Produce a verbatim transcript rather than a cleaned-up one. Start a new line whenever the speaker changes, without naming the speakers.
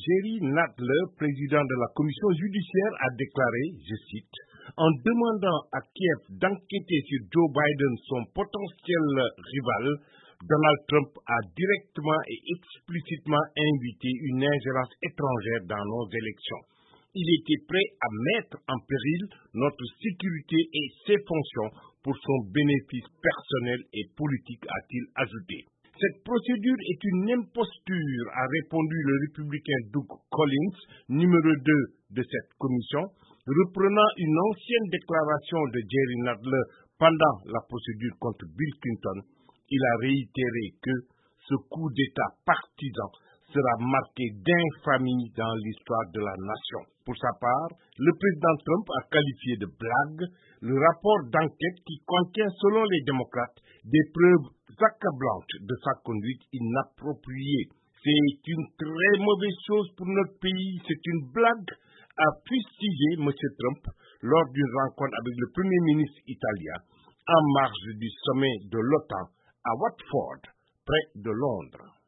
Jerry Nadler, président de la commission judiciaire, a déclaré, je cite, en demandant à Kiev d'enquêter sur Joe Biden, son potentiel rival, Donald Trump a directement et explicitement invité une ingérence étrangère dans nos élections. Il était prêt à mettre en péril notre sécurité et ses fonctions pour son bénéfice personnel et politique, a-t-il ajouté. Cette procédure est une imposture, a répondu le républicain Doug Collins, numéro deux de cette commission, reprenant une ancienne déclaration de Jerry Nadler pendant la procédure contre Bill Clinton. Il a réitéré que ce coup d'État partisan sera marqué d'infamie dans l'histoire de la nation. Pour sa part, le président Trump a qualifié de blague le rapport d'enquête qui contient, selon les démocrates, des preuves accablantes de sa conduite inappropriée. C'est une très mauvaise chose pour notre pays, c'est une blague, a fustigé M. Trump lors d'une rencontre avec le Premier ministre italien en marge du sommet de l'OTAN à Watford, près de Londres.